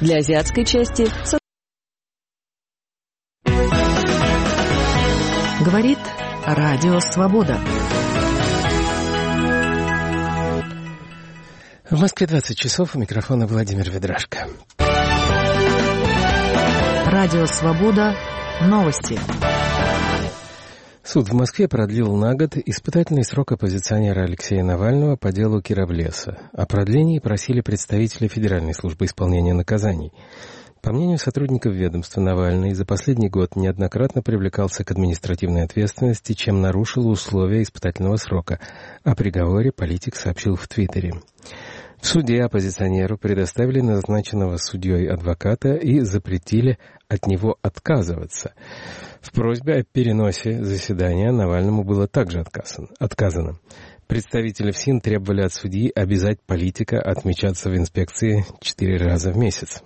Для азиатской части говорит Радио Свобода. В Москве 20 часов, у микрофона Владимир Ведрашко. Радио Свобода. Новости. Суд в Москве продлил на год испытательный срок оппозиционера Алексея Навального по делу Кировлеса. О продлении просили представители Федеральной службы исполнения наказаний. По мнению сотрудников ведомства, Навальный за последний год неоднократно привлекался к административной ответственности, чем нарушил условия испытательного срока. О приговоре политик сообщил в Твиттере. В суде оппозиционеру предоставили назначенного судьей адвоката и запретили от него отказываться. В просьбе о переносе заседания Навальному было также отказано. Представители ФСИН требовали от судьи обязать политика отмечаться в инспекции 4 раза в месяц.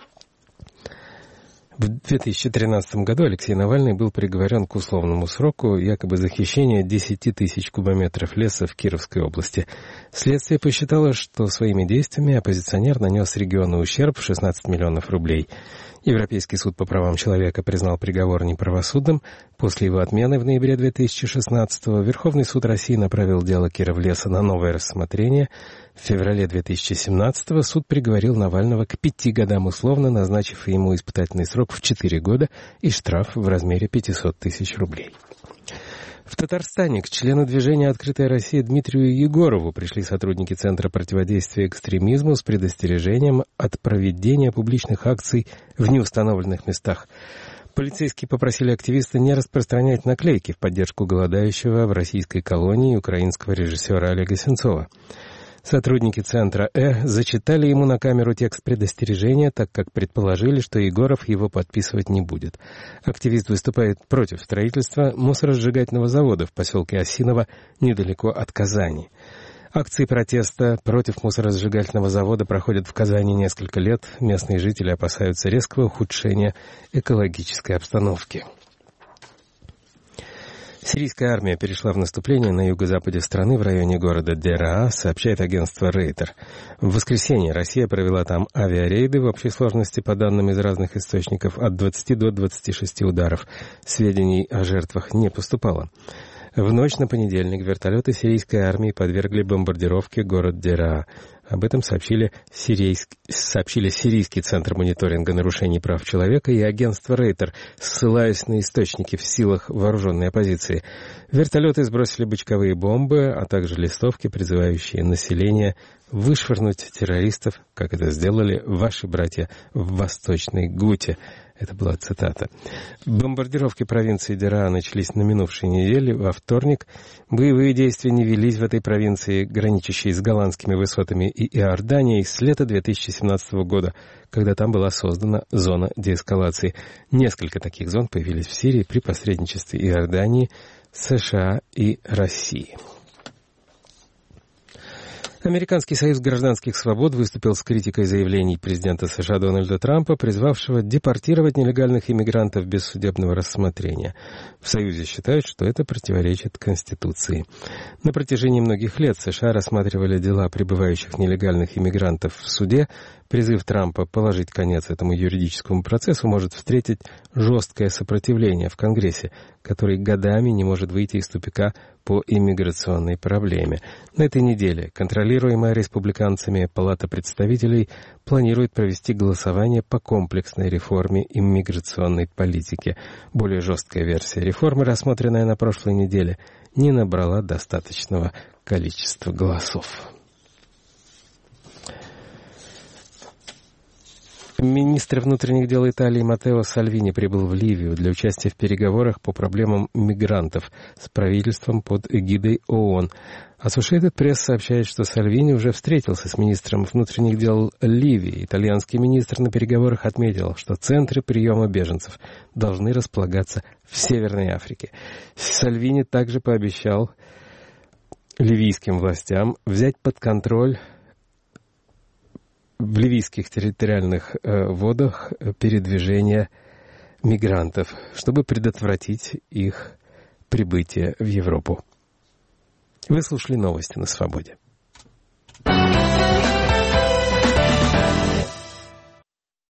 В 2013 году Алексей Навальный был приговорен к условному сроку якобы за хищение 10 тысяч кубометров леса в Кировской области. Следствие посчитало, что своими действиями оппозиционер нанес региону ущерб в 16 миллионов рублей. Европейский суд по правам человека признал приговор неправосудным. После его отмены в ноябре 2016-го Верховный суд России направил дело Кировлеса на новое рассмотрение. В феврале 2017-го суд приговорил Навального к 5 годам условно, назначив ему испытательный срок в 4 года и штраф в размере 500 тысяч рублей. В Татарстане к члену движения «Открытая Россия» Дмитрию Егорову пришли сотрудники Центра противодействия экстремизму с предостережением от проведения публичных акций в неустановленных местах. Полицейские попросили активиста не распространять наклейки в поддержку голодающего в российской колонии украинского режиссера Олега Сенцова. Сотрудники Центра зачитали ему на камеру текст предостережения, так как предположили, что Егоров его подписывать не будет. Активист выступает против строительства мусоросжигательного завода в поселке Осиново, недалеко от Казани. Акции протеста против мусоросжигательного завода проходят в Казани несколько лет. Местные жители опасаются резкого ухудшения экологической обстановки. Сирийская армия перешла в наступление на юго-западе страны в районе города Дераа, сообщает агентство Рейтер. В воскресенье Россия провела там авиарейды в общей сложности, по данным из разных источников, от 20 до 26 ударов. Сведений о жертвах не поступало. В ночь на понедельник вертолеты сирийской армии подвергли бомбардировке город Дераа. Об этом сообщили Сирийский центр мониторинга нарушений прав человека и агентство Рейтер, ссылаясь на источники в силах вооруженной оппозиции. Вертолеты сбросили бочковые бомбы, а также листовки, призывающие население вышвырнуть террористов, как это сделали ваши братья в Восточной Гуте. Это была цитата. Бомбардировки провинции Дераа начались на минувшей неделе, во вторник. Боевые действия не велись в этой провинции, граничащей с голландскими высотами и Иорданией, с лета 2017 года, когда там была создана зона деэскалации. Несколько таких зон появились в Сирии при посредничестве Иордании, США и России. Американский союз гражданских свобод выступил с критикой заявлений президента США Дональда Трампа, призвавшего депортировать нелегальных иммигрантов без судебного рассмотрения. В союзе считают, что это противоречит Конституции. На протяжении многих лет США рассматривали дела прибывающих нелегальных иммигрантов в суде. Призыв Трампа положить конец этому юридическому процессу может встретить жесткое сопротивление в Конгрессе, который годами не может выйти из тупика по иммиграционной проблеме. На этой неделе контролируемая республиканцами Палата представителей планирует провести голосование по комплексной реформе иммиграционной политики. Более жесткая версия реформы, рассмотренная на прошлой неделе, не набрала достаточного количества голосов. Министр внутренних дел Италии Маттео Сальвини прибыл в Ливию для участия в переговорах по проблемам мигрантов с правительством под эгидой ООН. Associated Press сообщает, что Сальвини уже встретился с министром внутренних дел Ливии. Итальянский министр на переговорах отметил, что центры приема беженцев должны располагаться в Северной Африке. Сальвини также пообещал ливийским властям взять под контроль в ливийских территориальных водах передвижение мигрантов, чтобы предотвратить их прибытие в Европу. Вы слушали новости на Свободе.